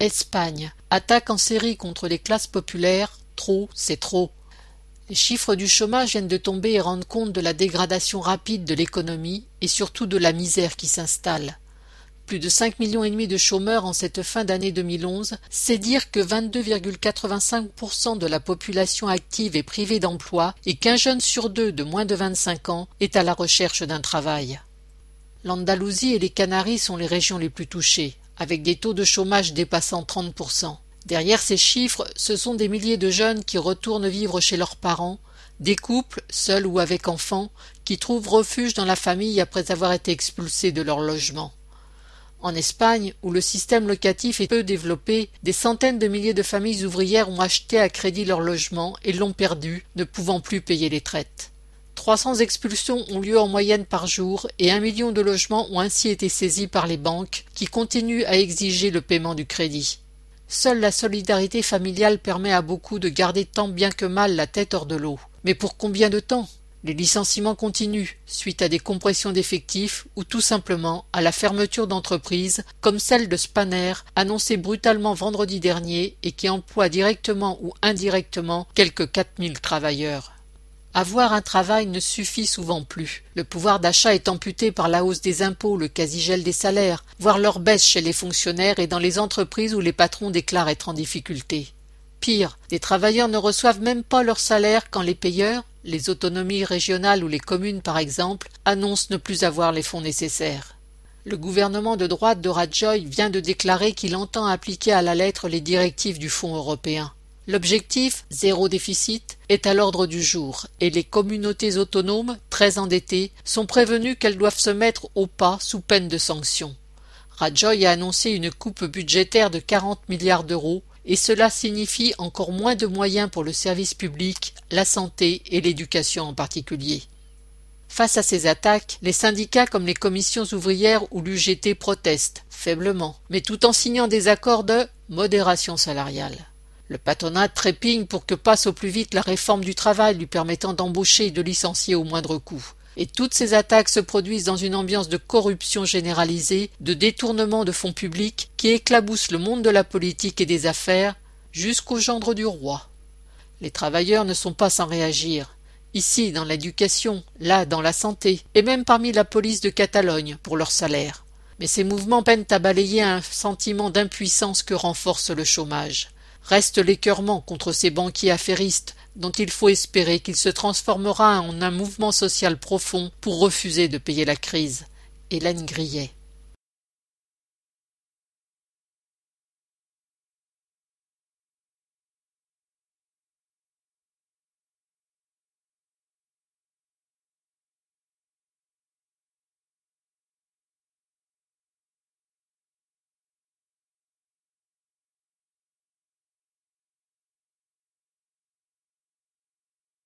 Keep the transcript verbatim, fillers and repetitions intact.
Espagne. Attaque en série contre les classes populaires. Trop, c'est trop. Les chiffres du chômage viennent de tomber et rendent compte de la dégradation rapide de l'économie et surtout de la misère qui s'installe. Plus de cinq millions et demi de chômeurs en cette fin d'année deux mille onze, c'est dire que vingt-deux virgule quatre-vingt-cinq pour cent de la population active est privée d'emploi et qu'un jeune sur deux de moins de vingt-cinq ans est à la recherche d'un travail. L'Andalousie et les Canaries sont les régions les plus touchées, avec des taux de chômage dépassant trente pour cent. Derrière ces chiffres, ce sont des milliers de jeunes qui retournent vivre chez leurs parents, des couples, seuls ou avec enfants, qui trouvent refuge dans la famille après avoir été expulsés de leur logement. En Espagne, où le système locatif est peu développé, des centaines de milliers de familles ouvrières ont acheté à crédit leur logement et l'ont perdu, ne pouvant plus payer les traites. trois cents expulsions ont lieu en moyenne par jour et un million de logements ont ainsi été saisis par les banques qui continuent à exiger le paiement du crédit. Seule la solidarité familiale permet à beaucoup de garder tant bien que mal la tête hors de l'eau. Mais pour combien de temps ? Les licenciements continuent, suite à des compressions d'effectifs ou tout simplement à la fermeture d'entreprises comme celle de Spanner, annoncée brutalement vendredi dernier et qui emploie directement ou indirectement quelques quatre mille travailleurs. Avoir un travail ne suffit souvent plus. Le pouvoir d'achat est amputé par la hausse des impôts, le quasi-gel des salaires, voire leur baisse chez les fonctionnaires et dans les entreprises où les patrons déclarent être en difficulté. Pire, les travailleurs ne reçoivent même pas leur salaire quand les payeurs, les autonomies régionales ou les communes par exemple, annoncent ne plus avoir les fonds nécessaires. Le gouvernement de droite de Rajoy vient de déclarer qu'il entend appliquer à la lettre les directives du Fonds européen. L'objectif, zéro déficit, est à l'ordre du jour et les communautés autonomes, très endettées, sont prévenues qu'elles doivent se mettre au pas sous peine de sanctions. Rajoy a annoncé une coupe budgétaire de quarante milliards d'euros et cela signifie encore moins de moyens pour le service public, la santé et l'éducation en particulier. Face à ces attaques, les syndicats comme les commissions ouvrières ou l'U G T protestent, faiblement, mais tout en signant des accords de modération salariale. Le patronat trépigne pour que passe au plus vite la réforme du travail lui permettant d'embaucher et de licencier au moindre coût. Et toutes ces attaques se produisent dans une ambiance de corruption généralisée, de détournement de fonds publics qui éclabousse le monde de la politique et des affaires jusqu'au gendre du roi. Les travailleurs ne sont pas sans réagir. Ici, dans l'éducation, là, dans la santé, et même parmi la police de Catalogne pour leur salaire. Mais ces mouvements peinent à balayer un sentiment d'impuissance que renforce le chômage. Reste l'écœurement contre ces banquiers affairistes dont il faut espérer qu'il se transformera en un mouvement social profond pour refuser de payer la crise. Hélène Grillet.